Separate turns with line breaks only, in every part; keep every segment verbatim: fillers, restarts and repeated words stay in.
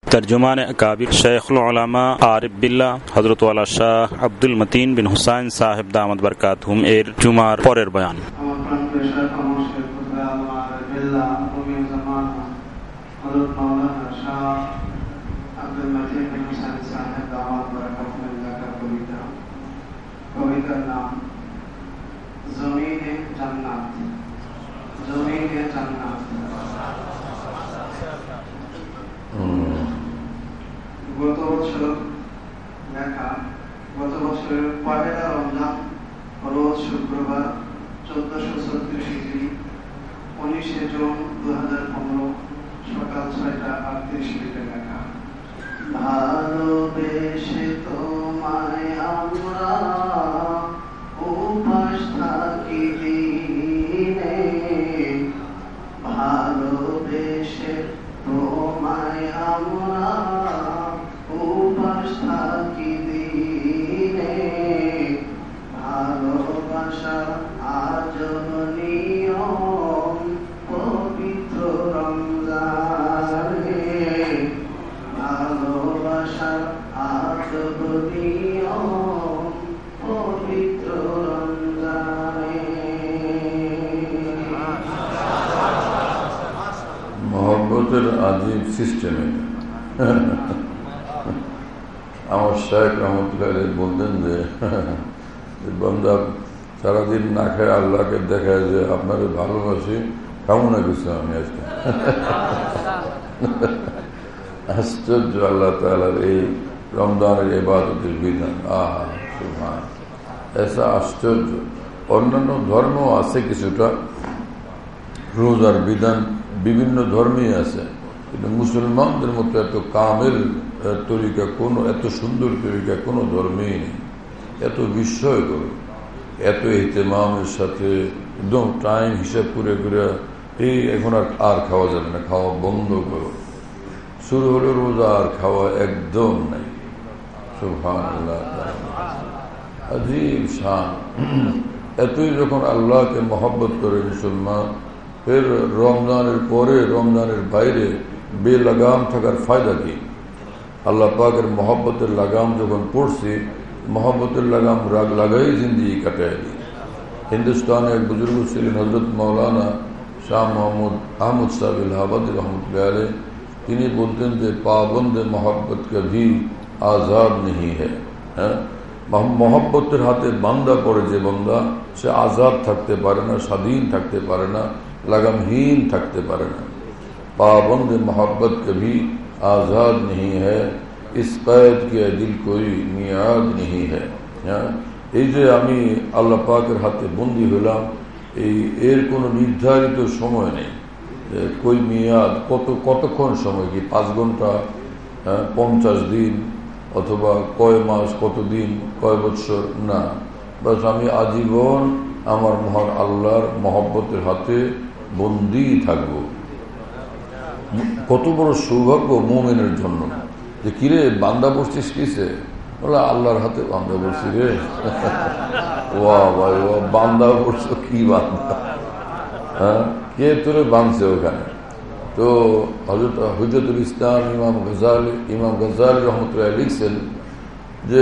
তর্জমান আকাবির শাইখুল উলামা আরিফ বিল্লাহ হযরত ওয়ালা শাহ আব্দুল মতিন বিন হুসাইন সাহেব দামাত বরকাতুহুম এর জুমার পরের বয়ান।
কবিতার নাম জমিনে জান্নাত। জমিনে জান্নাত। গত বছর লেখা, গত বছরের পহেলা রমজান রোজ শুক্রবার চোদ্দশো ছত্রিশ হিজরি উনিশে জুন দু হাজার পনেরো সকাল ছয়টা আটত্রিশ মিনিটে লেখা। ভালোবেসে তোমায় আমরা উপাস থাকি দিনে, ভালোবেসে তোমায় আমরা উপাস থাকি দিনে, ভালোবাসা আজব নিয়ম পবিত্র রমজানে, ভালোবাসা আজব নিয়ম পবিত্র রমজানে।
মহব্বতের আজীব সিস্টেমে আমার শেখ রহমতুল্লাহ বলতেন যে বান্দা সারাদিন না খেয়ে আল্লাহকে দেখায় যে আপনাকে ভালোবাসি, কেমন না কিছু আমি আজকে। আশ্চর্য আল্লাহ তাআলার এই রমজানের ইবাদতের বিধান। আহা সুবহান, এসা আশ্চর্য। অন্যান্য ধর্ম আছে কিছুটা, রোজার বিধান বিভিন্ন ধর্মেই আছে, কিন্তু মুসলমানদের মতো এত কামেল তরিকা কোনো, এত সুন্দর তরিকা কোনো ধর্মেই নেই। এত বিস্ময়কর, এত ইহতেমামের সাথে একদম টাইম হিসাব করে করে এই এখন আর আর খাওয়া যাবে না, খাওয়া বন্ধ করো, শুরু হলো রোজা, আর খাওয়া একদম নাই। সুবহানাল্লাহ, আজীব শান। এতই যখন আল্লাহকে মহব্বত করে মুসলমান, ফের রমজানের পরে রমজানের বাইরে বেলাগাম থাকার ফায়দা কি? আল্লাহ পাকের মহব্বতের লাগাম যখন পড়ছি, মহব্বতের লাগাম রাগ লাগাই জিন্দিগি কাটাই দিই। হিন্দুস্তানে এক বুজুর্গ ছিলেন হজরত মৌলানা শাহ মোহাম্মদ আহমদ সাহেব ইলাহাবাদী রহমতুল্লাহ আলাইহি। তিনি বলতেন যে পাবন্দে মোহব্বত কভি আজাদ নেই হ্যাঁ। হ্যাঁ, মহব্বতের হাতে বান্দা পড়ে যে বান্দা, সে আজাদ থাকতে পারে না, স্বাধীন থাকতে পারে না, लगामहीन थकते पारे ना। पाबंद मोहब्बत कभी आजाद नहीं है, इस कैद के दिल कोई मियाद नहीं है। এই যে আমি আল্লাহ পাকের হাতে বন্দী হলাম, এই এর কোনো নির্ধারিত সময় নেই। কই মিয়াদ, কত কতক্ষণ সময়, কি পাঁচ ঘন্টা, পঞ্চাশ দিন, অথবা কয় মাস, কত দিন, কয় বৎসর, না। বাস আমি আজীবন আমার মহান আল্লাহর মহব্বতের হাতে বন্দী থাকব। কত বড় সৌভাগ্য মুমিনের জন্য, যে কিরে বান্দা বসছিস কিসে, বলে আল্লাহর হাতে বান্দা বসছি রে। ওয়া ভাই ও বান্দা বসছো, কি বান্দা, হ্যাঁ, কে তোরে বাঁধছে ওখানে? তো হযরত হুজ্জতুল ইসলাম ইমাম গজালি ইমাম গজালি রহমতুল্লাহ লিখছেন যে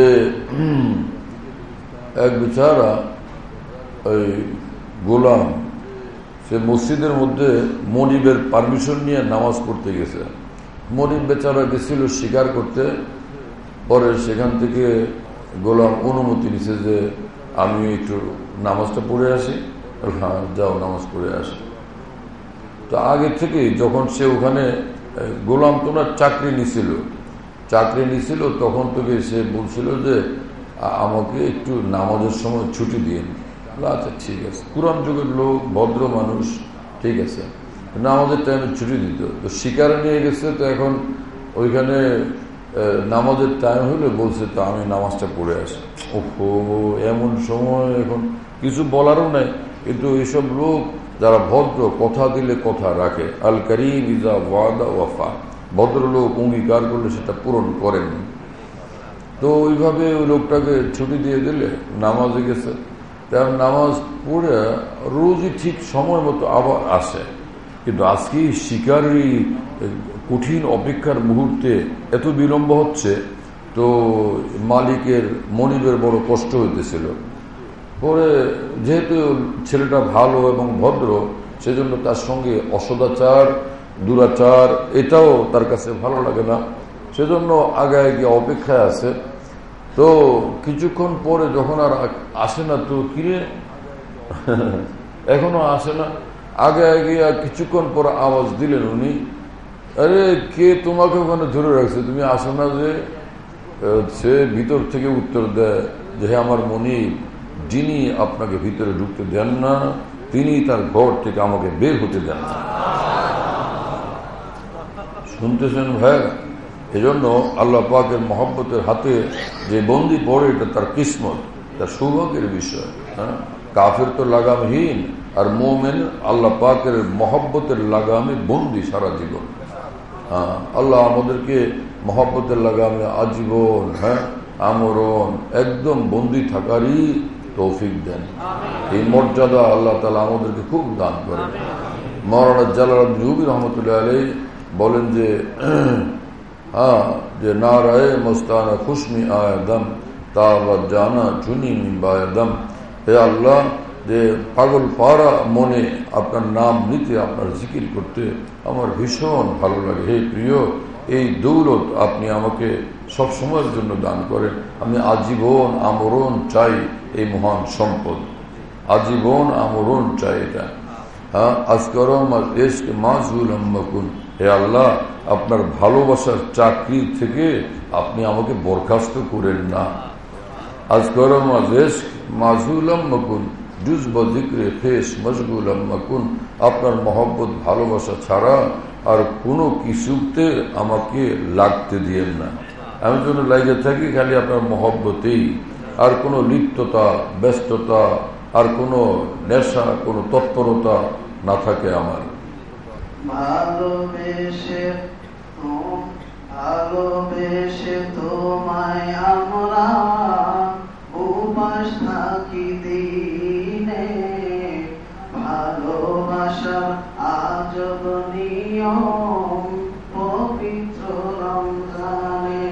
এক বেচারা ওই গোলাম, সে মসজিদের মধ্যে মনিবের পারমিশন নিয়ে নামাজ পড়তে গেছে। মনিব বেচারা গেছিল শিকার করতে, পরে সেখান থেকে গোলাম অনুমতি নিছে যে আমি একটু নামাজটা পড়ে আসি। হ্যাঁ যাও, নামাজ পড়ে আসি। তো আগে থেকে যখন সে ওখানে, গোলাম তো না চাকরি নিছিল, চাকরি নিছিল তখন থেকে সে বলছিল যে আমাকে একটু নামাজের সময় ছুটি দিন। আচ্ছা ঠিক আছে, পুরান যুগের লোক, ভদ্র মানুষ, ঠিক আছে, নামাজের টাইমে ছুটি দিত। তো শিকারে নিয়ে গেছে, তো এখন ওইখানে নামাজের টাইম হলে বলছে তো আমি নামাজটা পড়ে আসি। ওহো, এমন সময় এখন কিছু বলারও নাই। কিন্তু এইসব লোক যারা ভদ্র, কথা দিলে কথা রাখে, আল করিম ইজা ওয়াদা ওয়াফা, ভদ্রলোক অঙ্গীকার করলে সেটা পূরণ করেন। তো ওইভাবে ওই লোকটাকে ছুটি দিয়ে দিলে, নামাজে গেছে। তার নামাজ পড়ে রোজই ঠিক সময় মতো আবার আসে। কিন্তু আজকে শিকারি কঠিন অপেক্ষার মুহূর্তে এত বিলম্ব হচ্ছে, তো মালিকের মনিবের বড় কষ্ট হইতেছিল। পরে যেহেতু ছেলেটা ভালো এবং ভদ্র, সেজন্য তার সঙ্গে অসদাচার দুরাচার এটাও তার কাছে ভালো লাগে না, সেজন্য আগায় গিয়ে অপেক্ষায় আছে। তো কিছুক্ষণ পরে যখন আর আসে না, তো কিরে এখনো আসে না, আগে গিয়ে কিছুক্ষণ পর আওয়াজ দিলেন উনি, আরে কে তোমাকে ওখানে ধরে রাখছে, তুমি আসো না যে? সে ভিতর থেকে উত্তর দেয় যে হে আমার মনিব, যিনি আপনাকে ভিতরে ঢুকতে দেন না, তিনি তার ঘর থেকে আমাকে বের হতে দেন না। শুনতেছেন ভাই? এজন্য আল্লাহ পাকের মহব্বতের হাতে যে বন্দি পড়ে, এটা তার কিসমত, তার সৌভাগ্যের বিষয়। হ্যাঁ, কাফের তো লাগামহীন, আর মোমেন আল্লাহ পাকের মহব্বতের লাগামে বন্দি সারা জীবন। হ্যাঁ, আল্লাহ আমাদেরকে মহব্বতের লাগামে আজীবন, হ্যাঁ আমরণ একদম বন্দি থাকারই তৌফিক দেন। এই মর্যাদা আল্লাহ তাআলা আমাদেরকে খুব দান করেন। মাওলানা জালালউদ্দিন রুমি রহমতুল্লাহ আলাইহি বলেন যে হ্যাঁ যে নারায়ে মস্তানা খুশমি আয়দম তাওয়াত জানা চুনি বায়দম। হে আল্লাহ, যে পাগল পারা মনে আপনার নাম নিতে, আপনার জিকির করতে আমার ভীষণ ভালো লাগে। হে প্রিয়, এই দৌলত আপনি আমাকে সব সময়ের জন্য দান করেন। আমি আজীবন আমরণ চাই এই মহান সম্পদ, আজীবন আমরণ চাই এটা। হ্যাঁ, আজকরম দেশকে মাজুল আম্মাকুন। হে আল্লাহ, আপনার ভালোবাসার চাকরি থেকে আপনি আমাকে বরখাস্ত করেন না। আজকরম দেশ মাজুল আম্মাকুন জুজব জিক্রে ফেস মশগুল আম্মাকুন। আপনার মহব্বত ভালোবাসা ছাড়া আর কোনো কিছুতে আমাকে লাগতে দিয়েন না। আমি যেন লাগে থাকি খালি আপনার মহব্বতেই, আর কোনো লিপ্ততা, ব্যস্ততা, আর কোনো নেশা, কোনো তৎপরতা না থাকে আমার।
ভালোবেসে ভালোবেসে তোমায় আমরা উপাস থাকি দিনে, ভালোবাসার আজব নিয়ম পবিত্র রমজানে।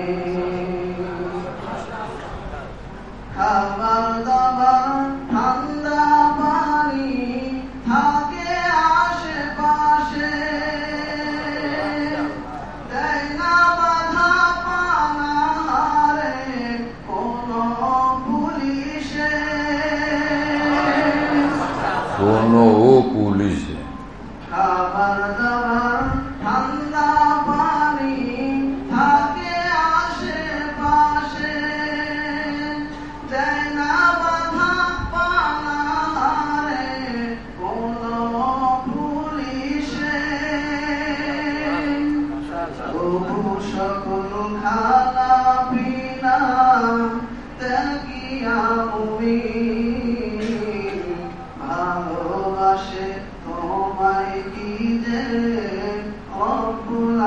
খাবার দাবার ঠান্ডা পানি থাকে আশেপাশে, দেয় না বাধা পানাহারে কোনো পুলিশে,
কোনো পুলিশে।
খাবার দাবার ঠান্ডা পানি থাকে আশেপাশে, দেয় না বাধা পানাহারে কোনো পুলিশে। তবু সকল খানা পিনা ত্যাগিয়া মুমিন, ভালোবাসে তোমায় কি যে রব্বুল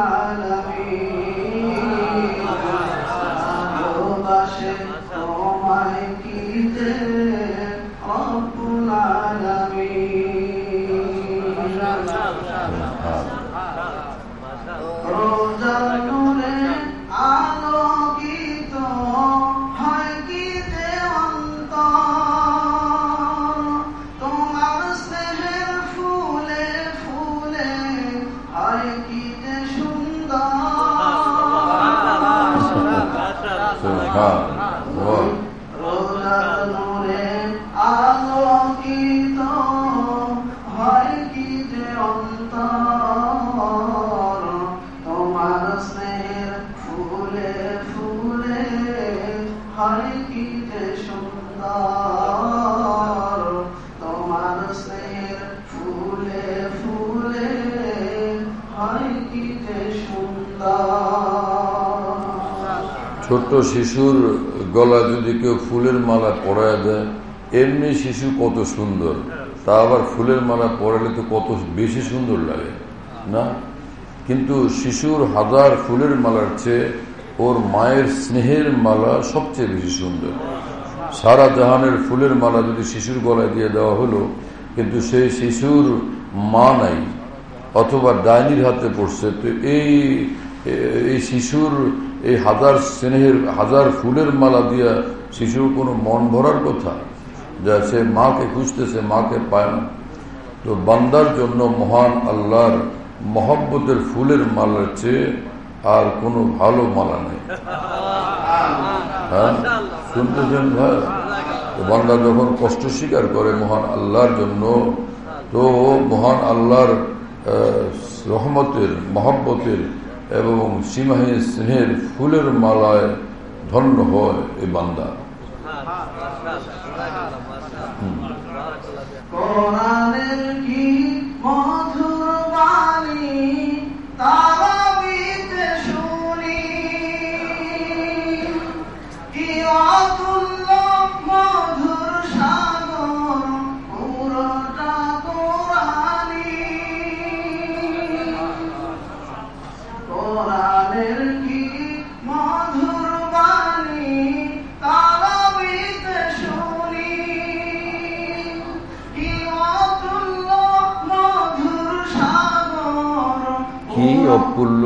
আলামিন, ভালোবাসে তোমায় কি যে রব্বুল আলামিন। রোজার নূরে আলোকিত হয় কি যে অন্তর, তোমার স্নেহের ফুলে ফুলে হয় কি যে সুন্দর। রোজার নূরে আলোকিত হয় কি যে অন্তর, তোমার স্নেহের ফুলে ফুলে হয় কি যে সুন্দর, তোমার স্নেহের ফুলে ফুলে হয় কি যে সুন্দর।
ছোট্ট শিশুর গলা যদি কেউ ফুলের মালা পরায় দেয়, এমনি শিশু কত সুন্দর, তা আবার ফুলের মালা পরালে তো কত বেশি সুন্দর লাগে না? কিন্তু শিশুর হাজার ফুলের মালার চেয়ে ওর মায়ের স্নেহের মালা সবচেয়ে বেশি সুন্দর। সারা জাহানের ফুলের মালা যদি শিশুর গলায় দিয়ে দেওয়া হলো, কিন্তু সেই শিশুর মা নাই, অথবা ডাইনির হাতে পড়ছে, তো এই এই শিশুর এই হাজার স্নেহের হাজার ফুলের মালা দিয়া শিশুর কোনো মন ভরার কথা, যা সে মাকে খুঁজতেছে, মাকে পায় না। তো বান্দার জন্য মহান আল্লাহর মহব্বতের ফুলের মালার চেয়ে আর কোনো ভালো মালা নেই। হ্যাঁ, শুনতেছেন ভাই? বান্দা যখন কষ্ট স্বীকার করে মহান আল্লাহর জন্য, তো মহান আল্লাহর রহমতের, মহব্বতের এবং সীমাহীন স্নেহের ফুলের মালায় ধন্য হয় এই বান্দা।
কোরআনের কি মধুর বাণী তারাবিতে শুনি, কি অতুল্য মধুর সাগর পুরোটা কোরআনি। কোরআনের কি মধুর বাণী তারাবিতে শুনি, কি অতুল্য মধুর সাগর।
কি অতুল্য,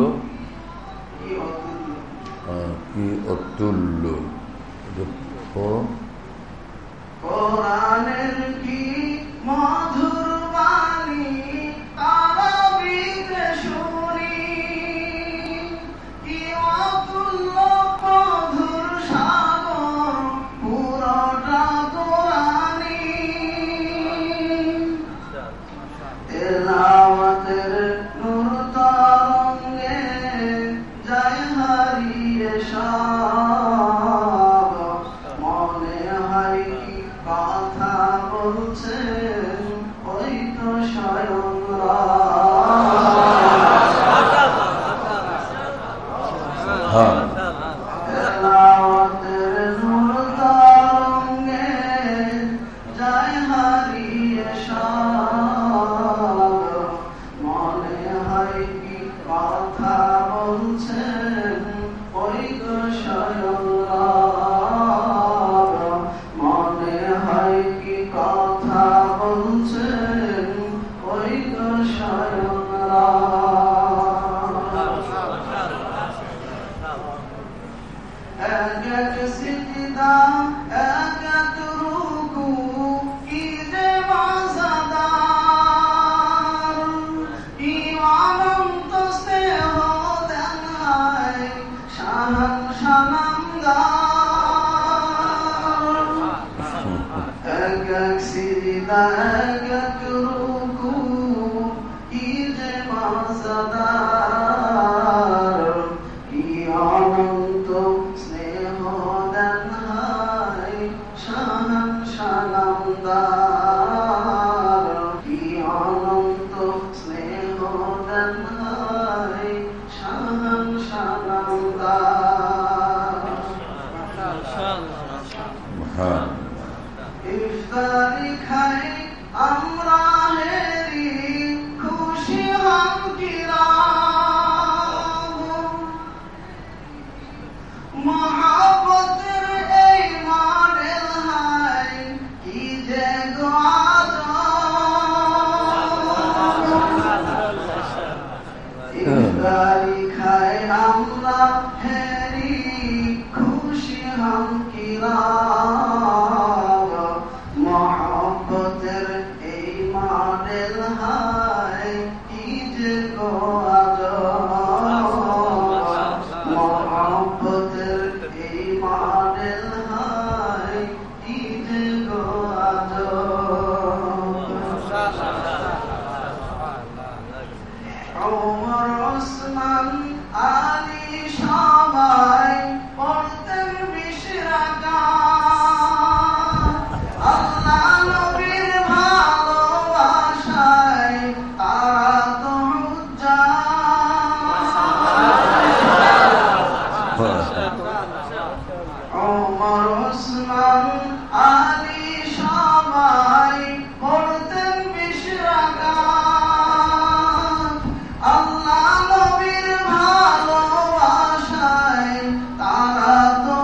কি অতুল্য।
কোরআনের কি মধুর বাণী তারাবিতে শুনি, কি অতুল্য মধুর সাগর পুরোটা কোরআনি। তেলাওয়াতের নূর তরঙ্গে যায় হারিয়ে সব, মনে হয় কি কথা বলছেন ওই তো স্বয়ং
হ্যাঁ,
তেলাওয়াতের নূর তরঙ্গে যায় হারিয়ে সব, মনে হয় কি কথা বলছেন ওই তো স্বয়ং রব, মনে হয় কি কথা বলছেন ওই তো স্বয়ং রব। এক এক সিজদা এক এক রুকু কি যে মজাদার, কি অনন্ত স্নেহ দেখায় শাহান শানামদার। এক এক সিজদা এক এক রুকু কি যে মজাদার, কি অনন্ত স্নেহ দেখায় শাহান শানামদার, কি অনন্ত স্নেহ দেখায় শাহান শানামদার।
হ্যাঁ,
ইফতারি খাই আমরা হেরি খুশি হম কিরাম, মহাব্বতের এই মডেল হাই কি যে গো আজব। ইফতারি খাই আমরা হেরি খুশি হম কিরাম, মহাব্বতের এই মডেল হাই কি যে গো আজব। মহাব্বতের এই মডেল হাই কি যে গো আজব। ওমর ওসমান আলী সবাই পড়তেন বিশ রাকাত, আল্লাহ নবীর ভালোবাসায় তারা তো হুজ্জাত। ওমর ওসমান আলী সবাই পড়তেন বিশ রাকাত, আল্লাহ নবীর ভালোবাসায় তারা তো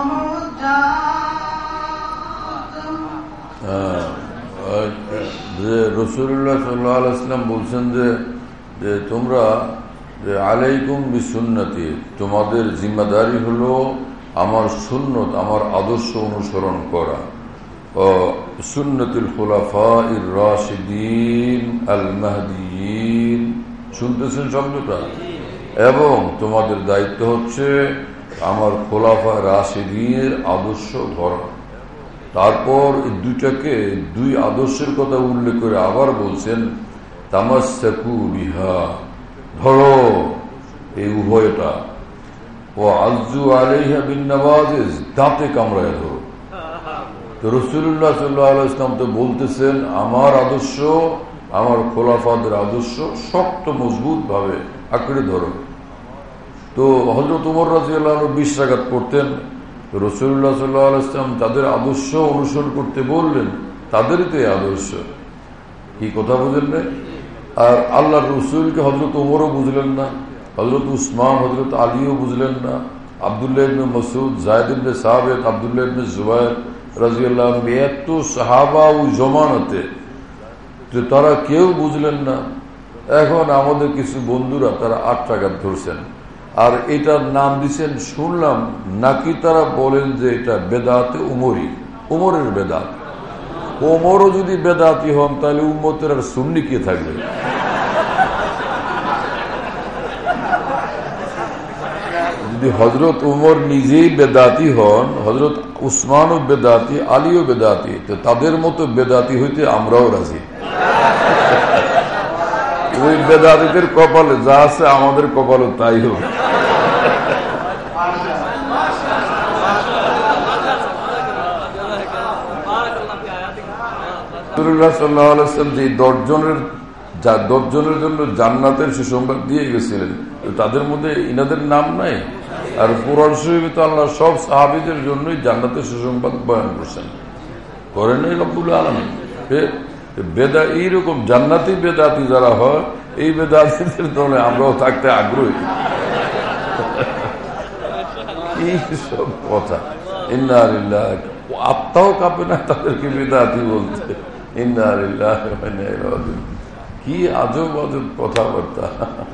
হুজ্জাত।
যে রসুল্লাহ সাল্লাল্লাহু আলাইহি ওয়াসাল্লাম বলছেন যে যে তোমরা যে আলাইকুম বিসুন্নতি, তোমাদের জিম্মাদারি হলো আমার সুন্নত, আমার আদর্শ অনুসরণ করা, ও সুন্নতুল খুলাফায়ে রাশিদিন আল মাহদিয়িন, শুনতেছেন শব্দটা? এবং তোমাদের দায়িত্ব হচ্ছে আমার খোলাফা রাশিদিনের আদর্শ ধরা। তারপর এই দুইটাকে, দুই আদর্শের কথা উল্লেখ করে আবার বলছেন তামাসসাকু বিহা, ধরো এই উভয়টা, ও আযু আলাইহা বিন নওয়াজিজ, দাঁতে কামড়ায় ধরো। তো রাসূলুল্লাহ সাল্লাল্লাহু আলাইহি ওয়াসাল্লাম তো বলতেছেন আমার আদর্শ, আমার খোলাফাদের আদর্শ শক্ত মজবুত ভাবে আঁকড়ে ধরো। তো হযরত ওমর রাদিয়াল্লাহু আনহু বিশ রাকাত পড়তেন, রাসূলুল্লাহ সাল্লাল্লাহু আলাইহি ওয়াসাল্লাম তাদের আদর্শ অনুসরণ করতে বললেন, তাদেরই তো এই আদর্শ। কি কথা বুঝলেন না? আর আল্লাহর রাসূলকে হযরত ওমরও বুঝলেন না, হযরত উসমান, হযরত আলীও বুঝলেন না, আব্দুল্লাহ ইবনে মাসউদ, যায়েদ ইবনে সাবিত, আব্দুল্লাহ ইবনে জুবায়ের রাদিয়াল্লাহু আনহু, এত সাহাবা ও জমানাতে তারা কেউ বুঝলেন না। এখন আমাদের কিছু বন্ধুরা তারা আট টাকাত ধরছেন, আর এটার নাম দিচ্ছেন শুনলাম নাকি তারা বলেন যে এটা বেদাতে উমরি, উমরের বেদাত। ওমরও যদি বেদাতি হন তাহলে উম্মতের আর সুন্নি কে থাকবে? যদি হযরত উমর নিজেই বেদাতি হন, হযরত উসমানও বেদাতি, আলীও বেদাতি, তো তাদের মতো বেদাতি হইতে আমরাও রাজি। ওই বেদাতিদের কপালে যা আছে আমাদের কপালে তাই হবে। রাসূলুল্লাহ সাল্লাল্লাহু আলাইহি ওয়াসাল্লাম যে দশজনের দশজনের জন্য জান্নাতের সুসংবাদ দিয়ে গেছিলেন, তাদের মধ্যে ইনাদের নাম নাই। আর কুরআন শরীফে তো আল্লাহ সব সাহাবীদের জন্যই জান্নাতের সুসংবাদ বয়ান করছেন, করেন নাই রব্বুল আলামিন? বেদা এইরকম জান্নাতি বেদাতি যারা হয়, এই বেদাতিদের দলে আমরাও থাকতে আগ্রহী। কি সব কথা! ইন্না লিল্লাহি, আত্মাও কাঁপে না তাদেরকে বেদাতি বলতে। ইন্না লিল্লাহি ওয়া ইন্না ইলাইহি রাজিউন। কি আজব আজব কথাবার্তা!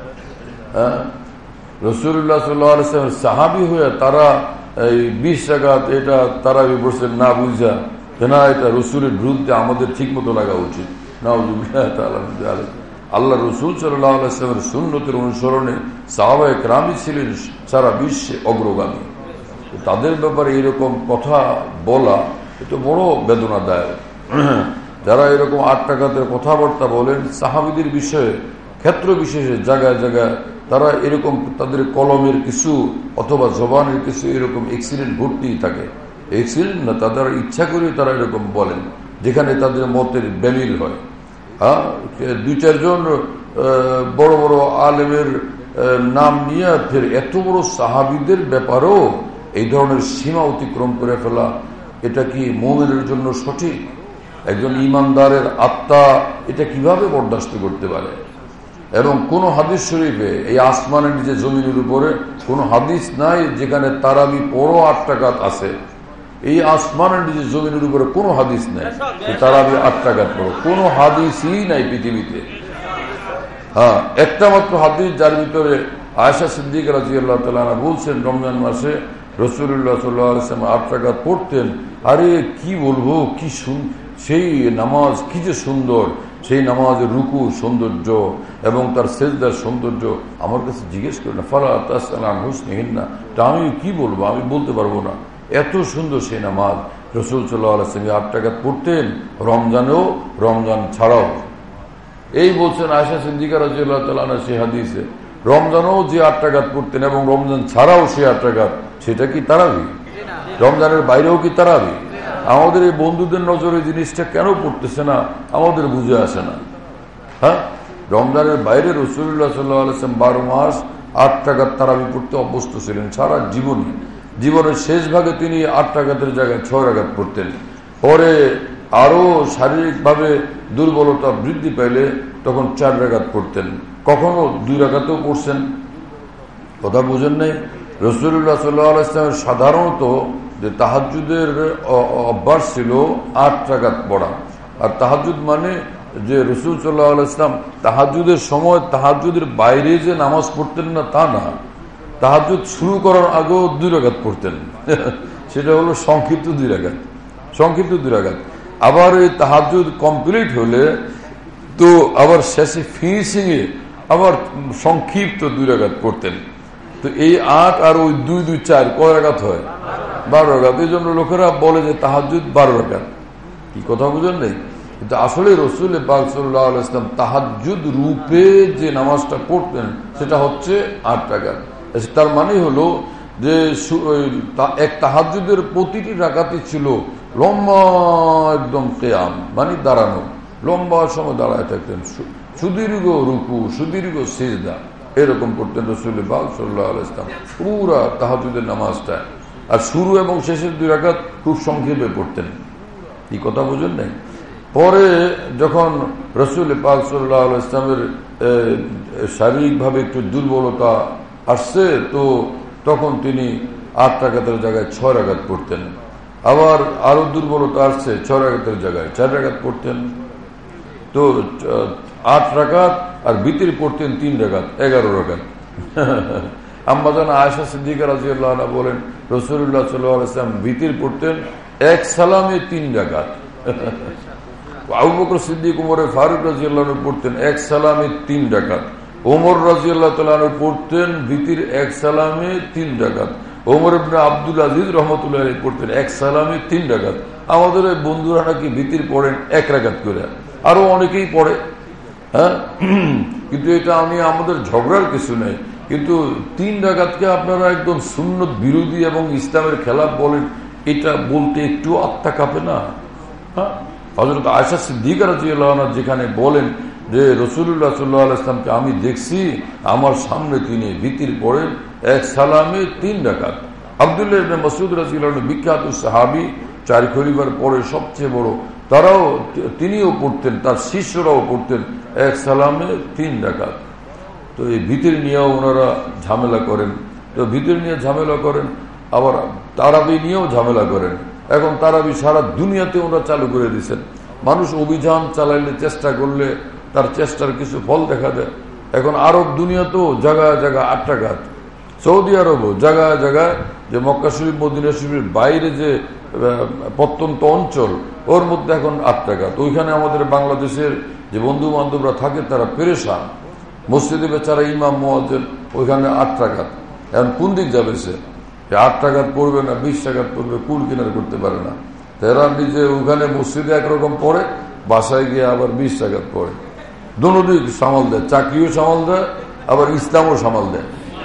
হ্যাঁ, রাসূলুল্লাহ সাল্লাল্লাহু আলাইহি ওয়াসাল্লাম সাহাবী হয়ে তারা এই বিশ রাকাত এটা তারাবি পড়ছেন না বুঝা, না এটা রাসূলের বিরুদ্ধে আমাদের ঠিক মতো লাগা উচিত। নাউযুবিল্লাহ তাআলা মিন যালিক। আল্লাহ রাসূল সাল্লাল্লাহু আলাইহি ওয়াসাল্লামের সুন্নতের অনুসরণে সাহাবায়ে কেরাম ছিলেন সারা বিশ্বে অগ্রগামী। তাদের ব্যাপারে এরকম কথা বলা এটা বড় বেদনাদায়ক। যারা এরকম আট টাকাতের কথাবার্তা বলেন সাহাবীদের বিষয়ে, ক্ষেত্র বিশেষে জায়গায় জায়গায় তারা এরকম তাদের কলমের কিছু অথবা জবানের কিছু এরকম এক্সিডেন্ট ঘটতেই থাকে। এক্সিডেন্ট না, তাদের ইচ্ছা করে তারা এরকম বলেন যেখানে তাদের মতের বেমিল হয়। হ্যাঁ, দুই চারজন বড় বড় আলেমের নাম নিয়ে ফের এত বড় সাহাবীদের ব্যাপারেও এই ধরনের সীমা অতিক্রম করে ফেলা, এটা কি মুমিনের জন্য সঠিক? একজন ইমানদারের আত্মা এটা কিভাবে বরদাস্ত করতে পারে? এবং কোন হাদিস শরীফে এই আসমানের নিচে জমিনের উপরে কোন হাদিস নাই যেখানে তারাবি পড়ো আট টাকাত আছে। এই আসমানের নিচে জমিনের উপরে কোন হাদিস নাই তারাবি আট টাকাত পড়ো, কোন হাদিসই নাই পৃথিবীতে। হ্যাঁ, একটা মাত্র হাদিস যার ভিতরে আয়েশা সিদ্দিকা রাদিয়াল্লাহু তাআলা আনহা বলছেন রমজান মাসে রাসূলুল্লাহ সাল্লাল্লাহু আলাইহি ওয়াসাল্লাম আট রাকাত পড়তেন। আরে কি বলবো, কি সেই নামাজ, কি যে সুন্দর সেই নামাজের রুকু সৌন্দর্য এবং তার সেজদার সৌন্দর্য আমার কাছে জিজ্ঞেস করে না, ফালা তাসআলান হুসনিহিন্না, তা আমি কি বলবো, আমি বলতে পারবো না। এত সুন্দর সেই নামাজ রাসূল সাল্লাল্লাহু আলাইহি ওয়াসাল্লাম আট রাকাত পড়তেন, রমজানেও রমজান ছাড়াও। এই বলছেন আয়েশা সিদ্দিকা রাদিয়াল্লাহু তাআলা আনহা সেই হাদিসে, রমজানেও যে আট রাকাত পড়তেন এবং রমজান ছাড়াও সে আট রাকাত, সেটা কি তারাবি? রমজানের বাইরেও কি তারাবি? আমাদের এই বন্ধুদের নজরে জিনিসটা কেন পড়তেছে না আমাদের বুঝে আসে না। হ্যাঁ, রমজানের বাইরে রাসূলুল্লাহ সাল্লাল্লাহু আলাইহি ওয়াসাল্লাম বারো মাস আট রাকাত তারাবি পড়তে অভ্যস্ত ছিলেন সারা জীবনে। জীবনের শেষ ভাগে তিনি আট রাকাতের জায়গায় ছয় রাকাত পড়তেন। পরে আরো শারীরিকভাবে দুর্বলতা বৃদ্ধি পাইলে তখন চার রাকাত পড়তেন, কখনো দুই রাকাতেও পড়ছেন। কথা বুঝেন নাই? রাসূলুল্লাহ সাল্লাল্লাহু আলাইহি ওয়াসাল্লামের সাধারণত যে তাহাজ্জুদের অভ্যাস ছিল আট রাকাত পড়া। আর তাহাজ্জুদ মানে যে রাসূল সাল্লাল্লাহু আলাইহি ওয়াসাল্লাম তাহাজ্জুদের সময় তাহাজ্জুদের বাইরে যে নামাজ পড়তেন না তা না, তাহাজ্জুদ শুরু করার আগেও দুই রাকাত পড়তেন। সেটা হলো সংক্ষিপ্ত দুই রাকাত, সংক্ষিপ্ত দুই রাকাত। আবার এই তাহাজ্জুদ কমপ্লিট হলে তো আবার শেষে ফিনিশিং এ আবার সংক্ষিপ্ত দুই রাকাত পড়তেন। তো এই আট আর ওই দুই দুই চার কয় রাকাত হয়? বারো রাকাত। এই জন্য লোকেরা বলে যে তাহাজ্জুদ বারো রাকাত। কি কথা বুঝেন নেই? কিন্তু আসলে রাসূল পাক সাল্লাল্লাহু আলাইহি ওয়াসাল্লাম তাহাজ্জুদ রূপে যে নামাজটা পড়তেন সেটা হচ্ছে আট রাকাত। তার মানে হলো যে এক তাহাজ্জুদের প্রতিটি রাকাতই ছিল লম্বা একদম কিয়াম, মানে দাঁড়ানো, লম্বা সময় দাঁড়ায় থাকতেন, সুদীর্ঘ রুকু, সুদীর্ঘ সিজদা, এরকম করতেন রাসূল পাক সাল্লাল্লাহু আলাইহি ওয়াসাল্লাম পুরা তাহাজ্জুদের নামাজটা। আর শুরু এবং শেষের দুই রাকাত খুব সংক্ষেপে পড়তেন। এই কথা বুঝেন নাই? পরে যখন রাসূল পাক সাল্লাল্লাহু আলাইহি ওয়াসাল্লামের শারীরিকভাবে একটু দুর্বলতা আসছে, তো তখন তিনি আট রাকাতের জায়গায় ছয় রাকাত পড়তেন। আবার আরো দুর্বলতা আসছে, ছয় রাকাতের জায়গায় চার রাকাত পড়তেন। তো আট রাকাত আর বিতির পড়তেন তিন রাকাত, এগারো রাকাত। আম্মা জান আয়েশা সিদ্দিকা রাদিয়াল্লাহু আনহা বলেন রাসূলুল্লাহ সাল্লাল্লাহু আলাইহি ওয়াসাল্লাম বিতির পড়তেন এক সালামে তিন রাকাত। আবু বকর সিদ্দিক উমর ফারুক রাদিয়াল্লাহু আনহু পড়তেন এক সালামে তিন রাকাত। ওমর রাদিয়াল্লাহু তাআলা আনহু পড়তেন বিতির এক সালামে তিন রাকাত। ওমর ইবনে আব্দুল আজিজ রাহমাতুল্লাহি আলাইহি পড়তেন এক সালামে তিন রাকাত। আমাদের এই বন্ধুরা নাকি বিতির পড়েন এক রাকাত করে, আরো অনেকেই পড়ে। হ্যাঁ, কিন্তু এটা আমি আমাদের ঝগড়ার কিছু নেই, কিন্তু তিন রাকাতকে আপনারা একদম সুন্নত বিরোধী এবং ইসলামের খেলাফ বলেন, এটা বলতে একটু আত্মা কাঁপে না? হ্যাঁ, হযরত আয়েশা সিদ্দিকা রাদিয়াল্লাহু আনহা যেখানে বলেন যে রাসূলুল্লাহ সাল্লাল্লাহু আলাইহি ওয়াসাল্লামকে আমি দেখছি আমার সামনে তিনি বিতির পড়েন এক সালামে তিন রাকাত। আব্দুল্লাহ ইবনে মাসউদ রাদিয়াল্লাহু আনহু বিখ্যাত সাহাবী, চার খলিফার পরে সবচেয়ে বড়, তারাও তিনিও পড়তেন, তার শিষ্যরাও পড়তেন এক সালামে তিন রাকাত। তো এই ভিতর নিয়েও ওনারা ঝামেলা করেন, তো ভিতর নিয়ে ঝামেলা করেন, আবার তারাবি নিয়েও ঝামেলা করেন। এখন তারাবি সারা দুনিয়াতে ওনারা চালু করে দিচ্ছেন। মানুষ অভিযান চালাইলে, চেষ্টা করলে তার চেষ্টার কিছু ফল দেখা দেয়। এখন আরব দুনিয়াতেও জায়গায় জায়গায় আট রাকাত, সৌদি আরবও জায়গায় জায়গায়, যে মক্কা শরীফ মদিনা শরীফের বাইরে যে প্রত্যন্ত অঞ্চল, ওর মধ্যে এখন আট রাকাত। ওইখানে আমাদের বাংলাদেশের যে বন্ধু বান্ধবরা থাকে তারা পেরেশান, মসজিদে বেচারা ইমাম মুয়াজ্জিন ওইখানে আট রাকাত। এখন কোন দিক যাবে সে? আট টাকাত পড়বে না বিশ টাকাত পড়বে, কুল কিনার করতে পারে না। তারা নিজে ওখানে মসজিদে একরকম পড়ে, বাসায় গিয়ে আবার বিশ টাকাত পড়ে। দুনো দিক সামাল দেয়, চাকরিও সামাল দেয়, আবার ইসলামও সামাল দেয়।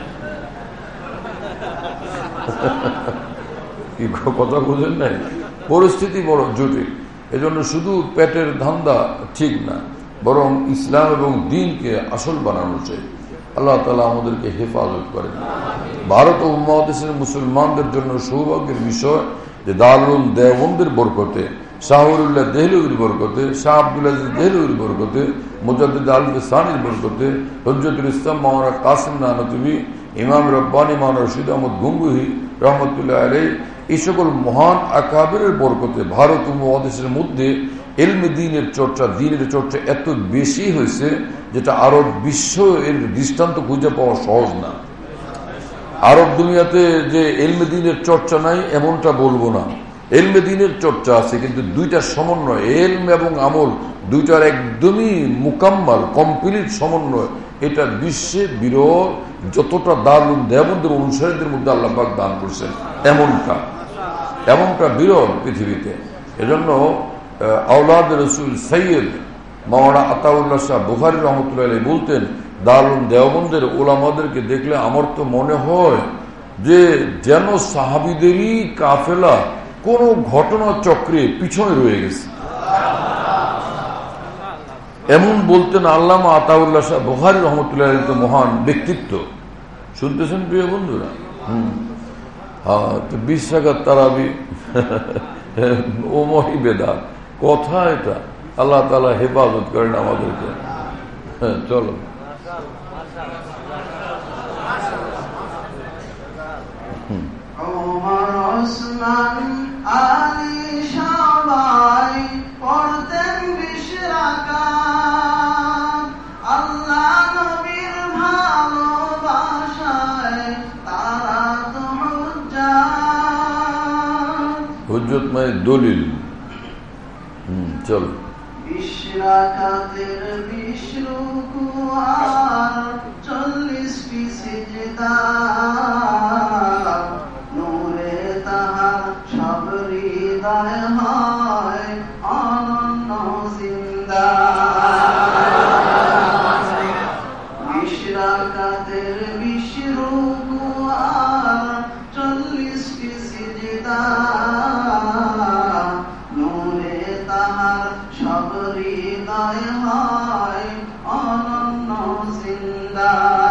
কি কথা বুঝেন নাই? পরিস্থিতি বড় জটিল। এজন্য শুধু পেটের ধান্দা ঠিক না, বরং ইসলাম এবং দ্বীনকে আসল বানানো চাই। আল্লাহ তাআলা আমাদেরকে হেফাজত করেন। ভারত ও উপমহাদেশের মুসলমানদের জন্য সৌভাগ্যের বিষয় যে দারুল দেওবন্দের বরকতে, শাহরুল্লাহ দেহলভির বরকতে, শাহ আব্দুল আজিজ দেহলভির বরকতে, মুজাদ্দিদ আল সানির বরকতে, হযরতুল ইসলাম মাওলানা কাসিম নানতুবি, ইমাম রব্বানী মাওলানা রশিদ আহমদ গঙ্গুহি রহমতুল্লাহ আলাইহি, এই সকল মহান আকাবিরের বরকতে ভারত উপমহাদেশের মধ্যে ইলমে দ্বীনের চর্চা, দ্বীনের চর্চা এত বেশি হয়েছে যেটা আরব বিশ্ব এর দৃষ্টান্ত খুঁজে পাওয়া সহজ না। আরব দুনিয়াতে যে ইলমে দ্বীনের চর্চা নাই এমনটা বলবো না, ইলমে দ্বীনের চর্চা আছে, কিন্তু দুইটার সমন্বয়, ইলম এবং আমল দুইটার একদমই মুকাম্মাল কমপ্লিট সমন্বয়, এটা বিশ্বে বিরল। যতটা দারুল দেওবন্দের অনুসারীদের মধ্যে আল্লাহ পাক দান করছেন এমনটা এমনটা বিরল পৃথিবীতে। এজন্য আওলাদ রসুল সৈয়দ মাওলানা আতাউল্লাহ শাহ বুখারী রহমতুল্লাহ আলাইহি বলতেন, দারুল দেওবন্দের ওলামাদেরকে দেখলে আমার তো মনে হয় যে যেন সাহাবীদেরই কাফেলা কোন ঘটনা চক্রে পিছনে রয়ে গেছে, এমন বলতেন আল্লামা আতাউল্লাহ শাহ বুখারী রহমতুল্লাহ আলাইহি। তো মহান ব্যক্তিত্ব, শুনতেছেন প্রিয় বন্ধুরা? হম হ্যাঁ, তো বিশ রাকাত তারাবি ও মহিবেদা কথা, এটা আল্লাহ তাআলা হেফাজত করেন আমাদেরকে। হ্যাঁ, চলো
ওমর ওসমান আলী সবাই পড়তেন বিশ রাকাত।
হুজ্জত মানে দলিল। হুম চলো।
ইশরাকাতের বিশরুকু আর চল্লিশটি সিজদা, নূরে তাহার সব হৃদয় হয় অনন্য জিন্দা। ইশরাকাতের বিশরুকু আর চল্লিশটি সিজদা, নূরে তাহার সব হৃদয় হয় অনন্য জিন্দা।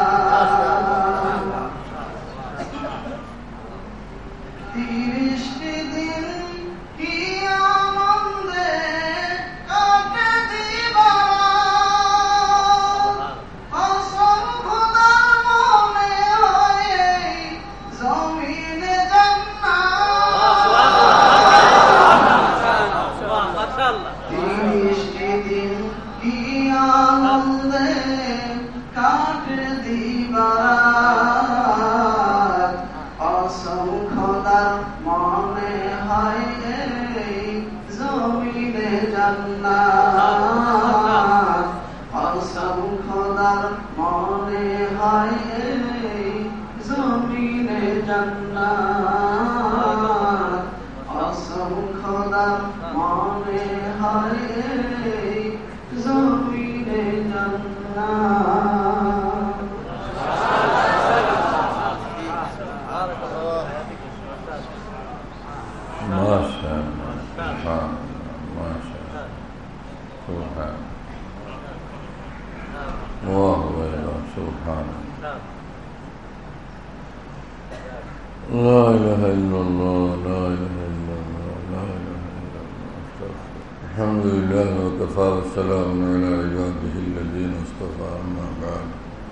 তিরিশটি দিন কি আনন্দে কাটে দিবারাত, কসম খোদার মনে হয় এই জমিনে জান্নাত। তিরিশটি দিন কি আনন্দে কাটে দিবারাত, কসম খোদার মনে হয় এই জমিনে জান্নাত। কসম খোদার মনে হয় এই জমিনে জান্নাত। কসম খোদার মনে হয় এই জমিনে জান্নাত।
মাশাআল্লাহ, মাশাআল্লাহ, সুবহানাল্লাহ, ওয়াহ ওয়াহ, সুবহানাল্লাহ, লা ইলাহা ইল্লাল্লাহ, লা ইলাহা ইল্লাল্লাহ, লা ইলাহা ইল্লাল্লাহ, আস্তাগফিরুল্লাহ। আলহামদুলিল্লাহ ওয়া কাফা ওয়া সালামুন আলা ইবাদিহি আল্লাযীনা ইসতাফা, আম্মা বা'দ।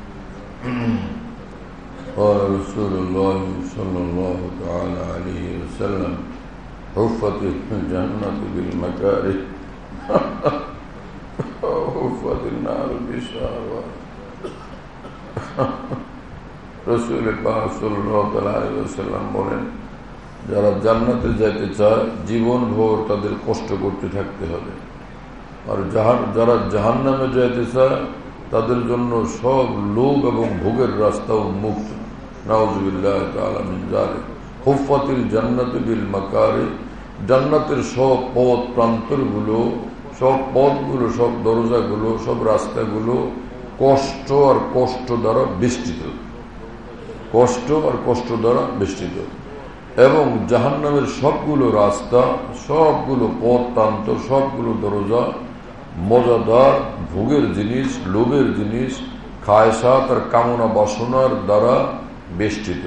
قال رسول الله صلى الله تعالى عليه وسلم: حفت الجنة بالمكاره وحفت النار بالشهوات। রাসূল পাক সাল্লাল্লাহু আলাইহি ওয়াসাল্লাম বলেন, যারা জান্নাতে যেতে চায় জীবন ভর তাদের কষ্ট করতে থাকতে হবে, আর যারা জাহান্নামে যেতে চায় তাদের জন্য সব লোভ এবং ভোগের রাস্তা উন্মুক্ত। নাউযুবিল্লাহি তাআলা মিন যালিক। হুফাতিল জান্নাতু বিল মাকারি, জান্নাতের সব পথ প্রান্তরগুলো, সব পথগুলো, সব দরজাগুলো, সব রাস্তাগুলো কষ্ট আর কষ্ট দ্বারা বেষ্টিত, কষ্ট আর কষ্ট দ্বারা বেষ্টিত। এবং জাহান্নামের সবগুলো রাস্তা, সবগুলো পথ প্রান্তর, সবগুলো দরজা মজাদার ভোগের জিনিস, লোভের জিনিস, খায়সাত আর কামনা বাসনার দ্বারা বেষ্টিত।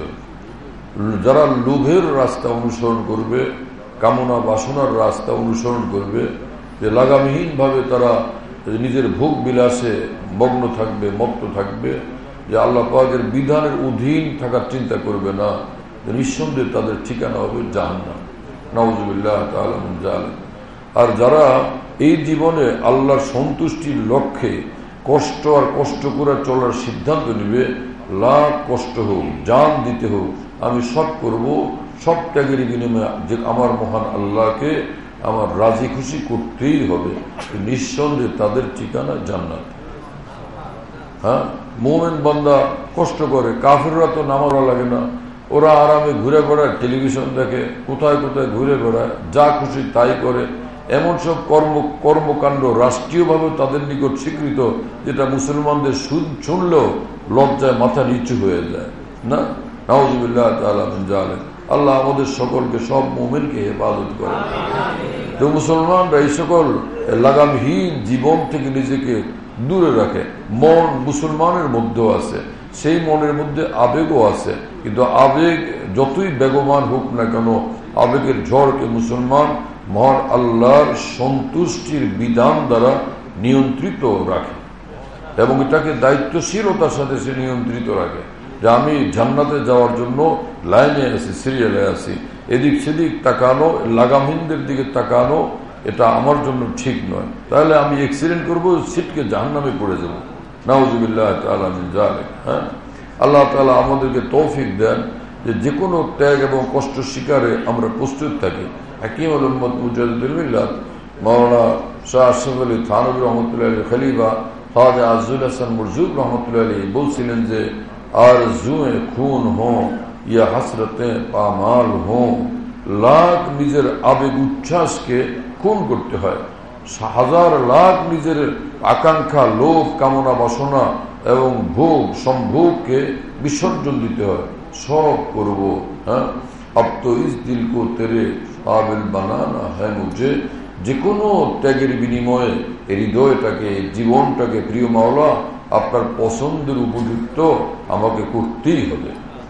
যারা লোভের রাস্তা অনুসরণ করবে, কামনা বাসনার রাস্তা অনুসরণ করবে, যে লাগামহীন ভাবে তারা নিজের ভোগ বিলাসে মগ্ন থাকবে, মত্ত থাকবে, যে আল্লাহ পাকের বিধানের অধীন থাকার চিন্তা করবে না, নিঃসন্দেহে তাদের ঠিকানা হবে জাহান্নাম। নাউযুবিল্লাহি তাআলা মিন যালিক। আর যারা এই জীবনে আল্লাহর সন্তুষ্টির লক্ষ্যে কষ্ট আর কষ্ট করে চলার সিদ্ধান্ত নিবে, লাখ কষ্ট হোক, জান দিতে হোক, আমি সব করব, সব ত্যাগের বিনিময়ে যে আমার মহান আল্লাহকে আমার রাজি খুশি করতেই হবে, নিঃসন্দেহে তাদের ঠিকানা জান্নাত। হ্যাঁ, মুমিন বান্দা কষ্ট করে, কাফিররা তো নামাজও লাগে না, ওরা আরামে ঘুরে বেড়ায়, টেলিভিশন দেখে, কোথায় কোথায় ঘুরে বেড়ায়, যা খুশি তাই করে। এমন সব কর্ম কর্মকাণ্ড রাষ্ট্রীয়ভাবে তাদের নিকট স্বীকৃত, যেটা মুসলমানদের শুনলেও লজ্জায় মাথা নিচু হয়ে যায়। না, নাউযুবিল্লাহি তাআলা মিন যালিক। আল্লাহ আমাদের সকলকে, সব মুমিনকে হেফাজত করে। তো মুসলমানরা এই সকল লাগামহীন জীবন থেকে নিজেকে দূরে রাখে। মন মুসলমানের মধ্যেও আছে, সেই মনের মধ্যে আবেগও আছে, কিন্তু আবেগ যতই বেগবান হোক না কেন, আবেগের ঝড়কে মুসলমান মহান আল্লাহর সন্তুষ্টির বিধান দ্বারা নিয়ন্ত্রিত রাখে, এবং এটাকে দায়িত্বশীলতার সাথে সে নিয়ন্ত্রিত রাখে, যে আমি জান্নাতে যাওয়ার জন্য লাইনে আছি, সিরিয়ালে আছি, এদিক সেদিক তাকানো, লাগামহীনদের দিকে তাকানো, এটা আমার জন্য ঠিক নয়। তাহলে আমি অ্যাক্সিডেন্ট করবো, সিটকে জাহান্নামে পড়ে যাবো। নাউযুবিল্লাহি তাআলা মিন যালিক। হ্যাঁ, আল্লাহ তাআলা আমাদেরকে তৌফিক দেন যে যে কোনো ত্যাগ এবং কষ্ট শিকারে আমরা প্রস্তুত থাকি। হাকিম আল উম্মত মুজাহিদুল মিল্লাত মাওলানা শাহ আশরাফ আলী থানভী রহমতুল্লাহ আলী খলিফা খাজা আজজুল হাসান মুরজুক রহমতুল্লাহ আলী বলছিলেন যে আর জুয়ে খুন হো ইয়া হাসরতে পামাল হো, লাখ নিজের আবেগ উচ্ছ্বাসকে খুন করতে হয়, হাজার লাখ নিজের আকাঙ্ক্ষা লোভ কামনা বাসনা এবং ভোগ সম্ভোগকে বিসর্জন দিতে হয়। সব করব, হ্যাঁ আব তো ইস দিল কো তেরে কাবিল বানানা হ্যাঁ মুঝে, যে কোনো ত্যাগের বিনিময়ে এই হৃদয়টাকে জীবনটাকে প্রিয় মাওলা আপনার পছন্দের উপযুক্ত আমাকে করতেই হবে।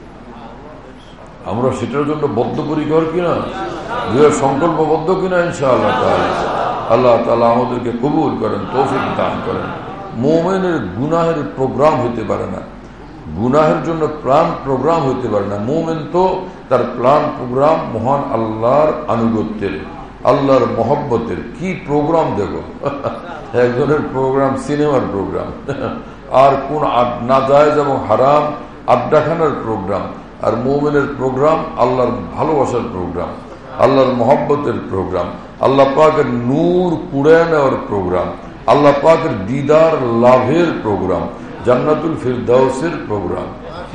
আমরা সেটার জন্য বদ্ধপরিকর কিনা, দৃঢ় সংকল্পবদ্ধ কিনা ইনশাআল্লাহ তাআলা। আল্লাহ তাআলা আমাদেরকে কবুল করেন, তৌফিক দান করেন। মুমিনের গুনাহের প্রোগ্রাম হতে পারে না, গুনাহের জন্য প্ল্যান প্রোগ্রাম হতে পারে না। মুমিন তো তার প্ল্যান প্রোগ্রাম মহান আল্লাহর আনুগত্যের, আল্লাহর মহব্বতের। কি প্রোগ্রাম দেখো, একজনের প্রোগ্রাম সিনেমার প্রোগ্রাম, আর কোন নাজায়েজ এবং হারাম আড্ডাখানার প্রোগ্রাম। আর মুমিনের প্রোগ্রাম আল্লাহর ভালোবাসার প্রোগ্রাম, আল্লাহর মহব্বতের প্রোগ্রাম, আল্লাহ পাকের নূর কুড়ে নেওয়ার প্রোগ্রাম, আল্লাহ পাকের দিদার লাভের প্রোগ্রাম, জান্নাতুল ফিরদাউসের প্রোগ্রাম।